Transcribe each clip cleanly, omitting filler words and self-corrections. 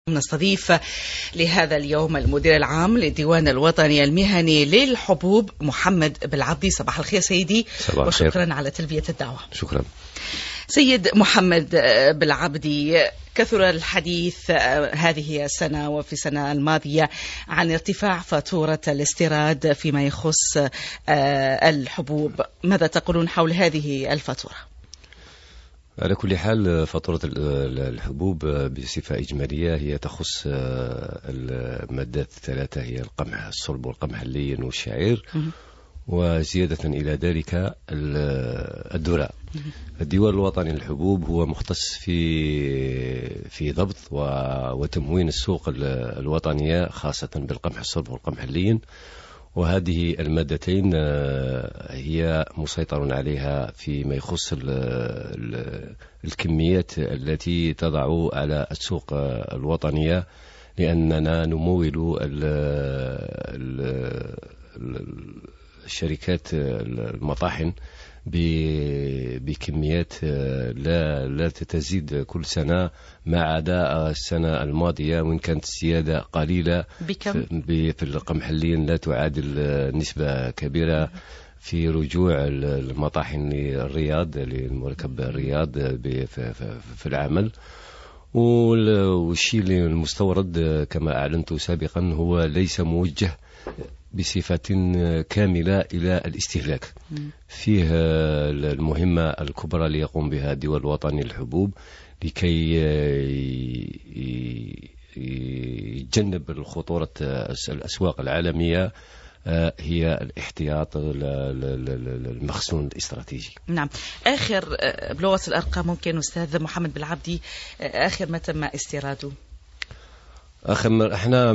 نستضيف لهذا اليوم المدير العام للديوان الوطني المهني للحبوب محمد بالعبدي. صباح الخير سيدي، وشكرا على تلبية الدعوة. شكرا سيد محمد بالعبدي. كثر الحديث هذه السنة وفي السنة الماضية عن ارتفاع فاتورة الاستيراد فيما يخص الحبوب، ماذا تقولون حول هذه الفاتورة؟ على كل حال فاتورة الحبوب بصفة إجمالية هي تخص المادات الثلاثة، هي القمح الصلب والقمح اللين والشعير، وزيادة إلى ذلك الذرة. الديوان الوطني للحبوب هو مختص في ضبط وتموين السوق الوطنية، خاصة بالقمح الصلب والقمح اللين، وهذه المادتين هي مسيطر عليها فيما يخص الكميات التي تضع على السوق الوطنية، لأننا نمول الشركات المطاحن بكميات لا تتزيد كل سنة، ما عدا السنة الماضية وإن كانت الزيادة قليلة. بكم؟ في القمح اللين لا تعادل نسبة كبيرة في رجوع المطاحن للرياض، للمركب الرياض في العمل. والشيء المستورد كما أعلنت سابقا هو ليس موجه بصفة كاملة إلى الاستهلاك. فيه المهمة الكبرى ليقوم بها الديوان الوطني للحبوب لكي يتجنب الخطورة الأسواق العالمية، هي الاحتياط المخزون الاستراتيجي. نعم. آخر بلغة الأرقام ممكن أستاذ محمد بالعبدي، آخر ما تم استيراده؟ احنا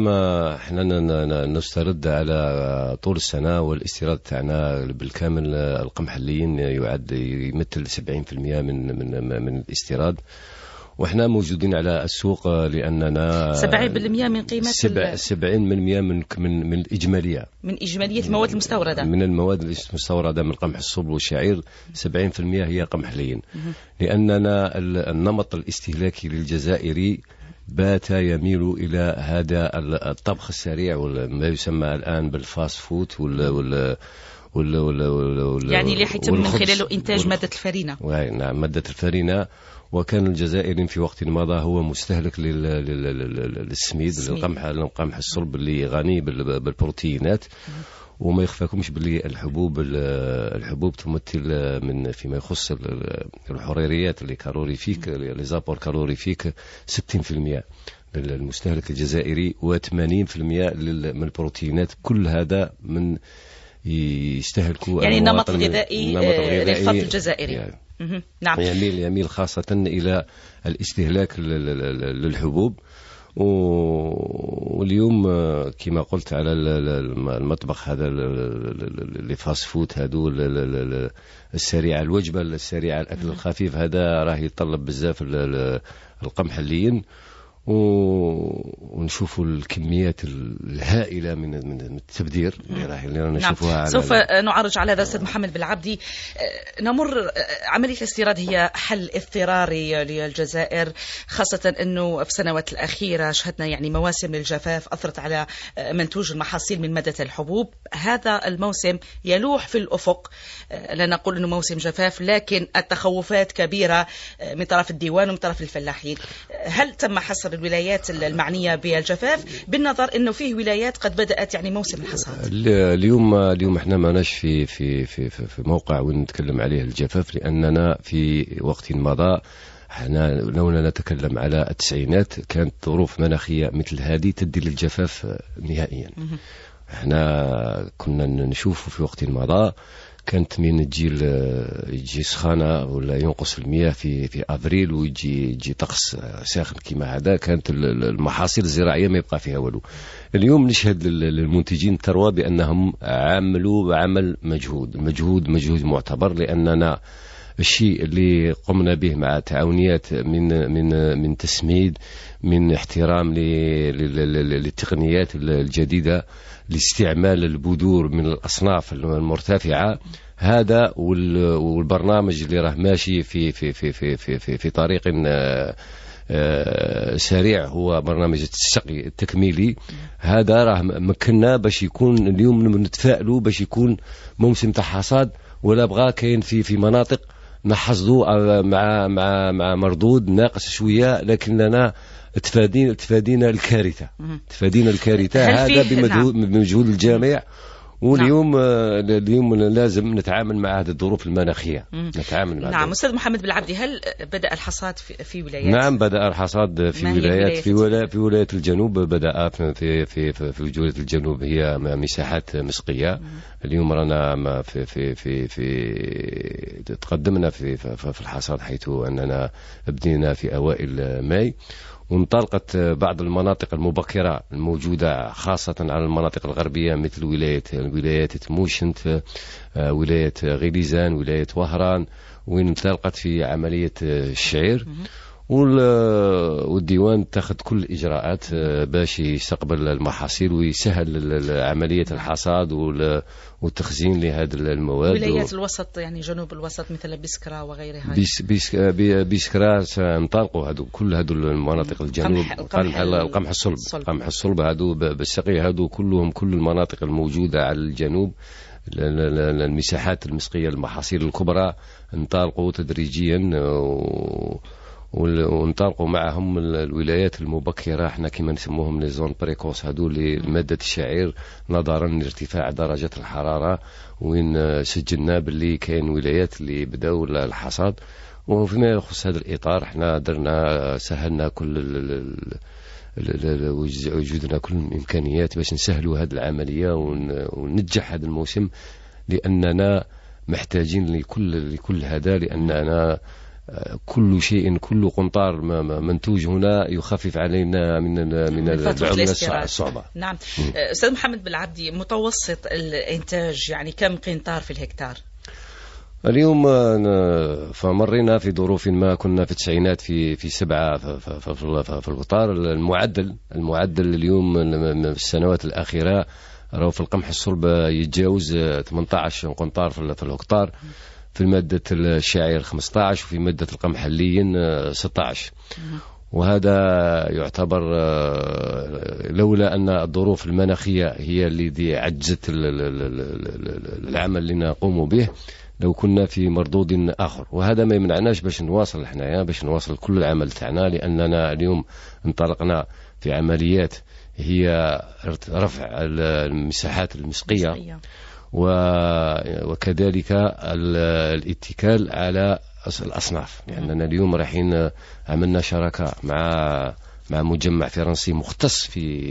نسترد على طول السنة، والاستيراد تاعنا بالكامل القمح اللين يمثل 70% من الاستيراد، واحنا موجودين على السوق لأننا 70% من قيمة 70% من الإجمالية، من إجمالية المواد المستوردة، من المواد المستوردة من قمح الصلب والشعير 70% هي قمح لين، لأننا النمط الاستهلاكي للجزائري بات يميل إلى هذا الطبخ السريع، ما يسمى الآن بالفاست فود يعني اللي حيتم من خلاله إنتاج مادة الفرينة. نعم، مادة الفرينة. وكان الجزائري في وقت مضى هو مستهلك للسميد، للقمح الصلب اللي غني بالبروتينات. وما يخفاكمش باللي الحبوب تمثل من فيما يخص الحريريات اللي كالوريفيك، لي زابور كالوريفيك 60% للمستهلك الجزائري، و80% من البروتينات. كل هذا من يستهلكوا يعني النمط الغذائي للفرد الجزائري. يعني نعم. يميل خاصة إلى الاستهلاك للحبوب. واليوم كما قلت على المطبخ هذا اللي فاست فود، هذو السريع، الوجبة السريعة، الأكل الخفيف، هذا راه يتطلب بزاف القمح اللين. ونشوفوا الكميات الهائلة من التبذير اللي رانا نشوفوها. نعم. سوف نعرج على هذا أستاذ محمد بالعبدي. نمر عملية الاستيراد هي حل اضطراري للجزائر، خاصة أنه في السنوات الأخيرة شهدنا يعني مواسم الجفاف أثرت على منتوج المحاصيل من مادة الحبوب. هذا الموسم يلوح في الأفق، لا نقول أنه موسم جفاف، لكن التخوفات كبيرة من طرف الديوان ومن طرف الفلاحين. هل تم حصر الولايات المعنية بالجفاف، بالنظر انه فيه ولايات قد بدأت يعني موسم الحصاد؟ اليوم احنا ماناش في موقع وين نتكلم عليه الجفاف، لاننا في وقت مضى احنا لو نتكلم على التسعينات كانت ظروف مناخية مثل هذه تدي للجفاف نهائيا. احنا كنا نشوف في وقت مضى كانت من يجي سخانة ولا ينقص المياه في أبريل، ويجي طقس ساخن كما هذا، كانت المحاصيل الزراعية ما يبقى فيها والو. اليوم نشهد للمنتجين الثروة بأنهم عملوا عمل مجهود معتبر، لأننا الشيء اللي قمنا به مع تعاونيات من تسميد، من احترام للتقنيات الجديدة لاستعمال البذور من الأصناف المرتفعة، هذا والبرنامج اللي راه ماشي في طريق سريع هو برنامج السقي التكميلي. هذا راه مكننا باش يكون اليوم نتفائلوا باش يكون موسم تاع حصاد، ولا بغى كاين في مناطق نحصدوا مع مردود ناقص شويه، لكننا تفادينا الكارثه. هذا بمجهود الجامع. واليوم اليوم لازم نتعامل مع هذه الظروف المناخيه. نعم. أستاذ محمد بالعبدي، هل بدأ الحصاد في ولايات؟ نعم، بدأ الحصاد في ولايات في ولاية الجنوب. بدأ في ولاية الجنوب هي مساحات مسقية. اليوم رانا في تقدمنا في الحصاد، حيث أننا بدينا في أوائل ماي، وانطلقت بعض المناطق المبكرة الموجودة خاصة على المناطق الغربية مثل ولاية تموشنت، ولاية غليزان، ولاية وهران، وين انطلقت في عملية الشعير. والديوان اتخذ كل الإجراءات باش يستقبل المحاصيل ويسهل عملية الحصاد والتخزين لهذه المواد. ولايات الوسط، يعني جنوب الوسط مثل بسكرة وغيرها. بسكرة سانطلقوا كل هذو المناطق الجنوب، القمح الصلب هذو بالسقي، هذو كلهم كل المناطق الموجودة على الجنوب، المساحات المسقية المحاصيل الكبرى انطلقوا تدريجيا، ونطلقوا معهم الولايات المبكرة، احنا كما نسموهم لي زون بريكوس، هذو لمادة الشعير نظرا لارتفاع درجة الحرارة، وين سجلنا باللي كاين ولايات اللي بداو الحصاد. وفيما يخص هذا الإطار احنا سهلنا وجدنا كل الإمكانيات باش نسهلوا هذه العملية وننجح هذا الموسم، لأننا محتاجين لكل هذا، لأننا كل شيء، كل قنطار منتوج هنا يخفف علينا من العملة الصعبة. نعم. أستاذ محمد بالعبدي، متوسط الإنتاج يعني كم قنطار في الهكتار؟ اليوم فمرينا في ظروف ما كنا في التسعينات في 7 في القطار. المعدل اليوم السنوات الأخيرة راهو في القمح الصلب يتجاوز 18 قنطار في الهكتار، في مادة الشعير 15، وفي مادة القمح اللين 16. وهذا يعتبر لولا أن الظروف المناخية هي اللي عجزت العمل اللي نقوم به، لو كنا في مردود آخر. وهذا ما يمنعناش باش نواصل احنا باش نواصل كل العمل تاعنا، لأننا اليوم انطلقنا في عمليات هي رفع المساحات المسقية، وكذلك الاتكال على الأصناف، لأننا اليوم رايحين عملنا شراكة مع مجمع فرنسي مختص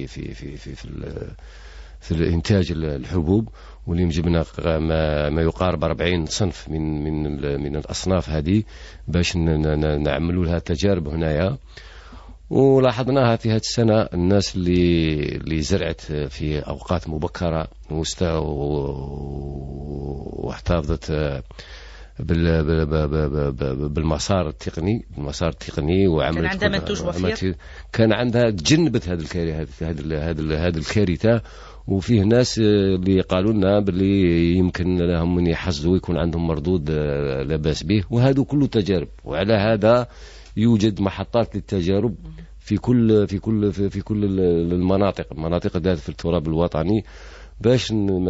في الإنتاج الحبوب، واللي جبنا ما يقارب 40 صنف من الأصناف هذه باش نعملوا لها تجارب هنايا. ولاحظناها في هذه السنة، الناس اللي زرعت في أوقات مبكرة واحتفظت بالمسار التقني وعملت كان عندها منتوج وفير، كان عندها تجنبت هذه الكارثة. وفيه ناس اللي قالوا لنا باللي يمكن لهم من يحصدوا يكون عندهم مردود لا بأس به، وهذا كله تجارب. وعلى هذا يوجد محطات للتجارب في كل المناطق ذات في التراب الوطني، باش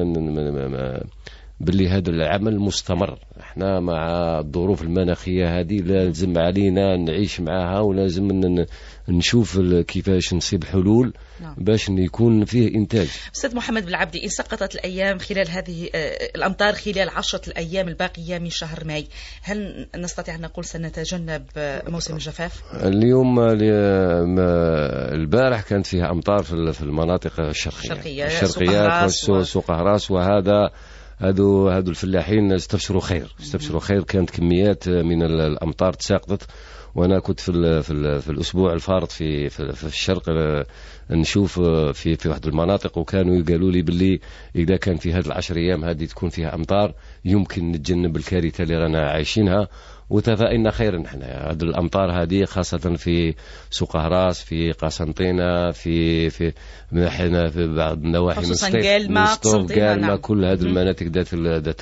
باللي هذا العمل مستمر. احنا مع الظروف المناخية هذه لازم علينا نعيش معها، ولازم نشوف كيفاش نصيب حلول باش يكون فيه إنتاج. أستاذ محمد بالعبدي، إن سقطت الأيام خلال هذه الأمطار خلال 10 الأيام الباقية من شهر ماي، هل نستطيع أن نقول سنتجنب موسم الجفاف؟ اليوم البارح كانت فيها أمطار في المناطق الشرقية سوق هراس، وهذا هادو الفلاحين استبشروا خير. كانت كميات من الأمطار تساقطت، وأنا كنت في الأسبوع الفارط في الشرق نشوف في واحد المناطق، وكانوا يقالوا لي باللي إذا كان في هذه 10 أيام هذه تكون فيها أمطار يمكن نتجنب الكارثة اللي رانا عايشينها. وتفائلنا خيرا نحن. هذه الأمطار هذه خاصة في سوق هراس، في قسنطينة، في بعض النواحي من ستوف قالما، كل هذه المناطق ذات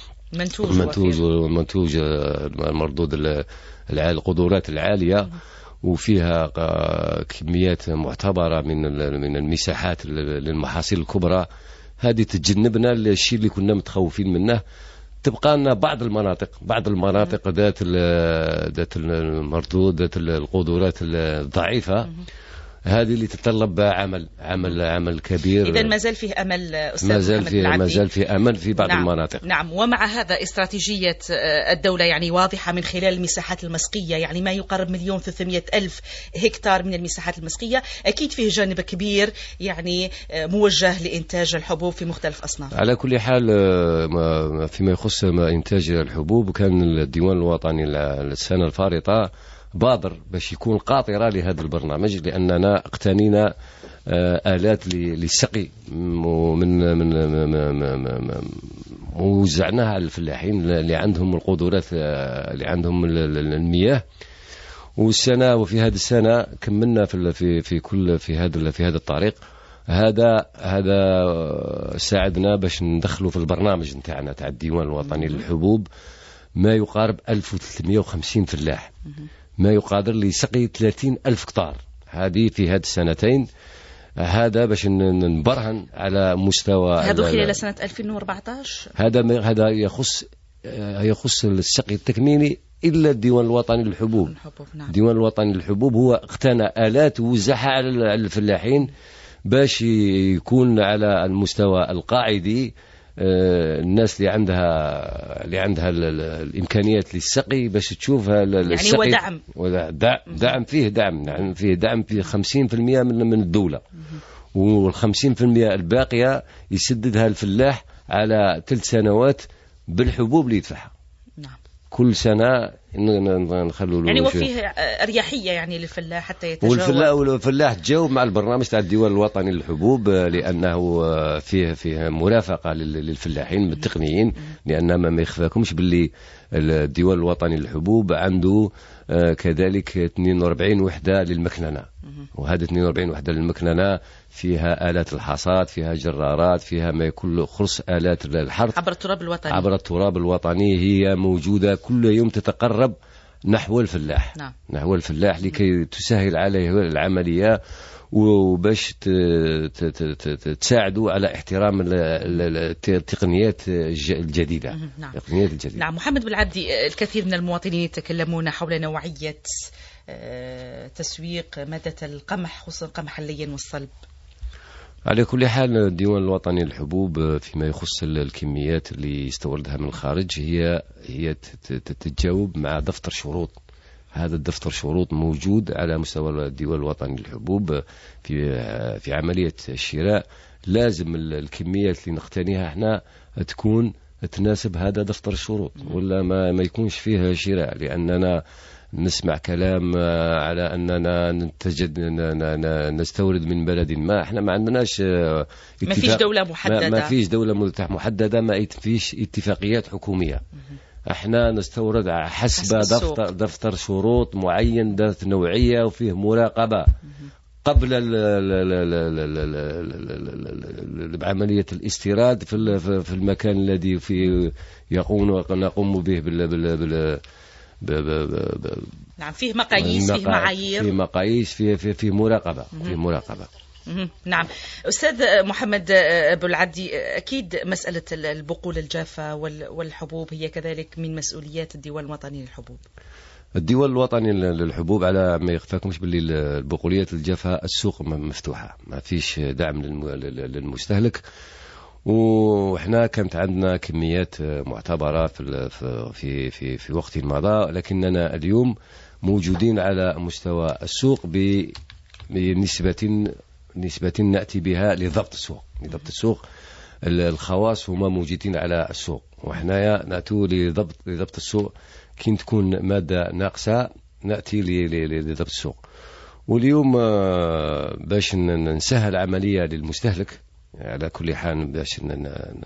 المنتوج والمنتوج المردود القدرات العالية. وفيها كميات معتبرة من المساحات للمحاصيل الكبرى، هذه تتجنبنا الشيء اللي كنا متخوفين منه. تبقى لنا بعض المناطق ذات المردود، ذات القدرات الضعيفة، هذه اللي تتطلب عمل كبير. إذا ما زال فيه أمل أستاذ محمد بالعبدي. ما زال فيه أمل في بعض المناطق. نعم. ومع هذا استراتيجية الدولة يعني واضحة من خلال المساحات المسقية، يعني ما يقارب 1,300,000 هكتار من المساحات المسقية. أكيد فيه جانب كبير يعني موجه لإنتاج الحبوب في مختلف أصناف. على كل حال فيما يخص إنتاج الحبوب، كان الديوان الوطني السنة الفارطة بادر باش يكون قاطرة لهذا البرنامج، لأننا اقتنينا آلات للسقي ووزعناها على الفلاحين اللي عندهم القدرات، اللي عندهم المياه. والسنة وفي هذه السنة كملنا في هذا الطريق. هذا ساعدنا باش ندخلوا في البرنامج نتاعنا تاع الديوان الوطني للحبوب ما يقارب 1350 فلاح، ما يقادر لسقي 30,000 هكتار. هذه في هذه السنتين، هذا باش نبرهن على مستوى. هذا خلال سنة 2014. هذا يخص السقي التكميلي إلا الديوان الوطني للحبوب. نعم. الديوان الوطني للحبوب هو اقتنى آلات ووزعها على الفلاحين باش يكون على المستوى القاعدي. الناس اللي عندها الإمكانيات للسقي باش تشوفها السقي، يعني هو دعم فيه 50% من الدولة، وال50% الباقية يسددها الفلاح على 3 سنوات بالحبوب اللي يدفعها. نعم. كل سنة نخلوا له يعني وفيه أريحية يعني للفلاح حتى يتجاوب. والفلاح تجاوب مع البرنامج تاع الديوان الوطني للحبوب، لأنه فيه مرافقة للفلاحين التقنيين، لأن ما يخفاكمش باللي الديوان الوطني للحبوب عنده كذلك 42 وحدة للمكننة، وهذه 42 وحدة للمكننة فيها آلات الحصاد، فيها جرارات، فيها ما يكون خرص آلات الحرث عبر التراب الوطني. هي موجودة كل يوم تتقرب نحو الفلاح. نعم. نحو الفلاح لكي تسهل عليه العملية، وباش تساعدوا على احترام التقنيات الجديدة. نعم. التقنيات الجديدة. نعم. محمد بالعبدي، الكثير من المواطنين يتكلمون حول نوعية تسويق مادة القمح، خصوصا القمح اللين والصلب. على كل حال الديوان الوطني للحبوب فيما يخص الكميات اللي يستوردها من الخارج هي تتجاوب مع دفتر شروط. هذا الدفتر شروط موجود على مستوى الديوان الوطني للحبوب. في عملية الشراء لازم الكميات اللي نقتنيها احنا تكون تناسب هذا دفتر الشروط، ولا ما يكونش فيه شراء. لأننا نسمع كلام على أننا نستورد من بلد ما. احنا ما عندناش ما فيش دولة محددة، ما فيش دولة محددة، ما فيش اتفاقيات حكومية. احنا نستورد حسب دفتر شروط معين ذات نوعية وفيه مراقبة قبل عملية الاستيراد في المكان الذي نقوم به نعم. فيه مقاييس، فيه معايير، فيه مقاييس، فيه مراقبة. نعم. أستاذ محمد بالعبدي، أكيد مسألة البقول الجافة والحبوب هي كذلك من مسؤوليات الديوان الوطني للحبوب. الديوان الوطني للحبوب على ما يخفاكمش باللي البقوليات الجافة السوق مفتوحة، ما فيش دعم للمستهلك. وإحنا كانت عندنا كميات معتبرة في وقت مضى، لكننا اليوم موجودين على مستوى السوق بنسبة نأتي بها لضبط السوق. الخواص هما موجودين على السوق، وإحنا نأتوا لضبط السوق. كي تكون مادة ناقصة نأتي لضبط السوق. واليوم باش نسهل عملية للمستهلك على كل حال، باش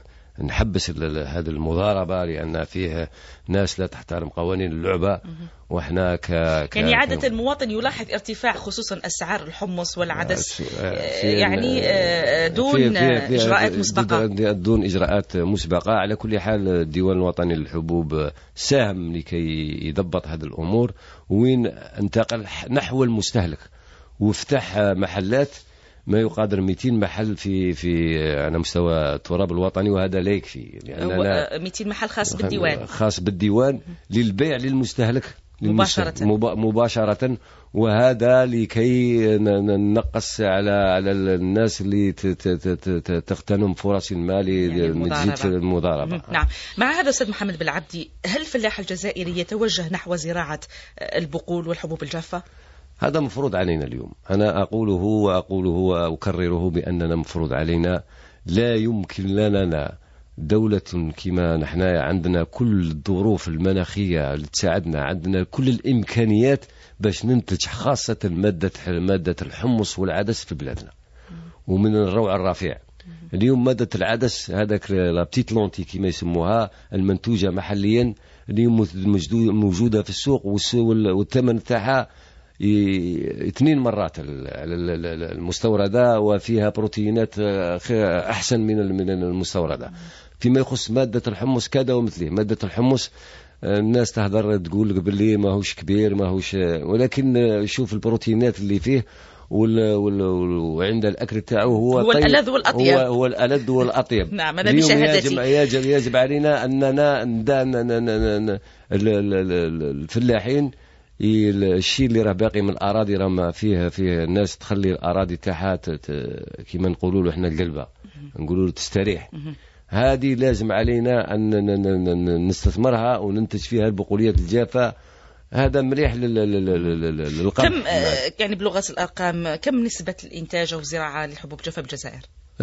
نحبس هذه المضاربة، لأن فيه ناس لا تحترم قوانين اللعبة. وإحنا يعني عادة المواطن يلاحظ ارتفاع خصوصا أسعار الحمص والعدس يعني دون إجراءات مسبقة. دون إجراءات مسبقة. على كل حال الديوان الوطني للحبوب ساهم لكي يضبط هذه الأمور، وين انتقل نحو المستهلك وافتح محلات ما يقدر 200 محل في على مستوى التراب الوطني، وهذا لا يكفي، لأننا 200 محل خاص بالديوان للبيع للمستهلك مباشرة. وهذا لكي ننقص على الناس اللي تغتنم فرص المال لتزيد في المضاربة. نعم. مع هذا أستاذ محمد بالعبدي، هل الفلاح الجزائري يتوجه نحو زراعة البقول والحبوب الجافة؟ هذا مفروض علينا اليوم. أنا أقوله وأكرره بأننا مفروض علينا. لا يمكن لنا دولة كما نحن عندنا كل الظروف المناخية اللي تساعدنا، عندنا كل الإمكانيات باش ننتج خاصة مادة الحمص والعدس في بلادنا، ومن الروع الرفيع. اليوم مادة العدس هذاك لا بتيت لونتي كما يسموها المنتوجة محليا اليوم موجودة في السوق، والثمن تاعها 2 مرات المستوردة، وفيها بروتينات أحسن من المستوردة. فيما يخص مادة الحمص كذا ومثله. مادة الحمص الناس تهدر تقول باللي ماهوش كبير ماهوش، ولكن شوف البروتينات اللي فيه وعند الأكل تاعه هو الألذ والأطيب. هو الألذ والأطيب. نعم، أنا بشهادتي يجب علينا أننا الفلاحين الشيء اللي راه باقي من الأراضي راه ما فيه الناس تخلي الأراضي تاعها كما نقولوا له احنا القلبة، نقولوا له تستريح. هذه لازم علينا أن نستثمرها وننتج فيها البقوليات الجافة. هذا مليح للقمح. كم يعني بلغة الأرقام كم نسبة الإنتاج والزراعة للحبوب الجافة بالجزائر؟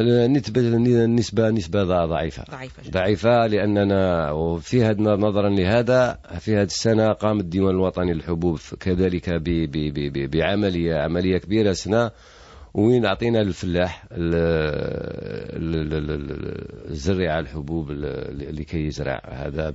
نسبة ضعيفة لأننا نظرا لهذا في هذه السنة قام الديوان الوطني للحبوب كذلك بعملية كبيرة سنة، وين أعطينا للفلاح الزرع الحبوب لكي يزرع هذا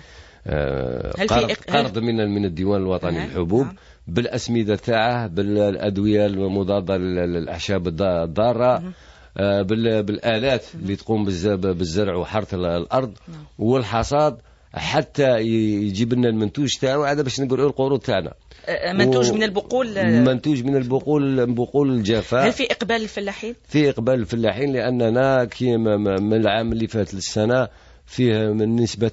قرض من الديوان الوطني للحبوب بالأسمدة تاعه، بالأدوية المضادة للأعشاب الضارة، بالآلات اللي تقوم بالزرع وحرث الأرض والحصاد، حتى يجيب لنا المنتوج تاعو. هذا باش نقولوا القروض تاعنا منتوج من البقول الجافة. هل في إقبال الفلاحين؟ في إقبال الفلاحين، لأننا كيما من العام اللي فات للسنة فيه من نسبة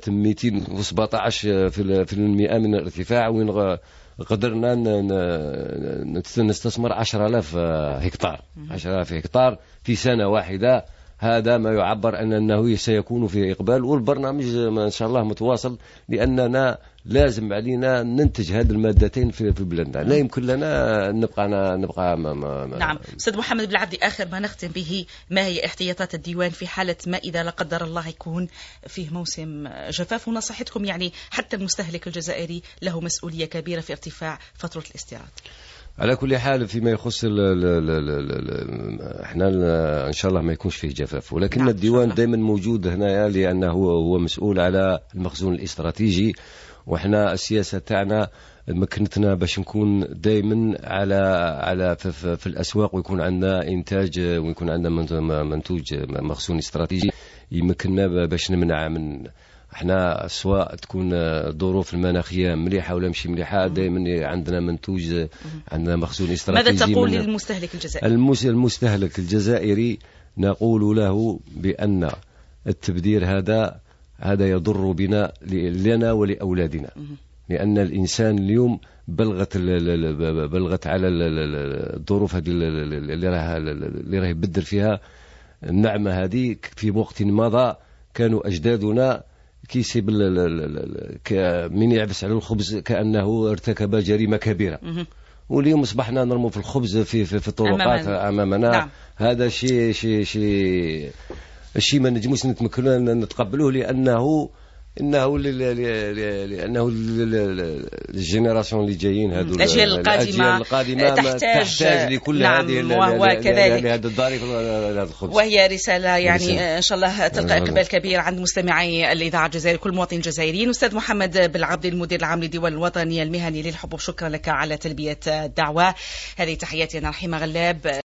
217% من الارتفاع، وين قدرنا نستثمر 10,000 هكتار في سنة واحدة. هذا ما يعبر أنه سيكون فيه إقبال، والبرنامج ما شاء الله متواصل، لأننا لازم علينا ننتج هذه المادتين في بلادنا. لا يمكن لنا نبقى نعم. أستاذ محمد بالعبدي، آخر ما نختم به، ما هي احتياطات الديوان في حالة ما إذا لا قدر الله يكون فيه موسم جفاف، ونصيحتكم يعني حتى المستهلك الجزائري له مسؤولية كبيرة في ارتفاع فترة الاستيراد؟ على كل حال فيما يخص احنا ان شاء الله ما يكونش فيه جفاف، ولكن نعم الديوان دائما موجود هنا، لانه هو مسؤول على المخزون الاستراتيجي. واحنا السياسه تاعنا مكنتنا باش نكون دائما على في الاسواق، ويكون عندنا انتاج، ويكون عندنا منتوج مخزون استراتيجي يمكننا باش نمنع من احنا سواء تكون الظروف المناخيه مليحه ولا مش مليحه، دائما عندنا منتوج، عندنا مخزون استراتيجي. ماذا تقول للمستهلك الجزائري؟ المستهلك الجزائري نقول له بأن التبذير هذا يضر بنا لنا ولأولادنا، لأن الإنسان اليوم بلغت على الظروف هذه اللي راه يبدل فيها النعمة هذه. في وقت مضى كانوا أجدادنا كيسيب من يعبس على الخبز كأنه ارتكب جريمة كبيرة، واليوم أصبحنا نرمو في الخبز في الطرقات أمامنا. نعم. هذا شيء ما نجموش نتقبلوه، لأنه انه لانه الجينيراسيون اللي جايين هذو الاجيال القادمه تحتاج لكل هذه وهو كذلك لهذا الظريف هذا الخبز. وهي رساله يعني ان شاء الله تلقى اقبال كبير عند مستمعي الاذاعه الجزائريه كل مواطن جزائري. استاذ محمد بالعبدي المدير العام للديوان الوطني المهني للحبوب، شكرا لك على تلبيه الدعوه. هذه تحياتي انا رحيمه غلاب.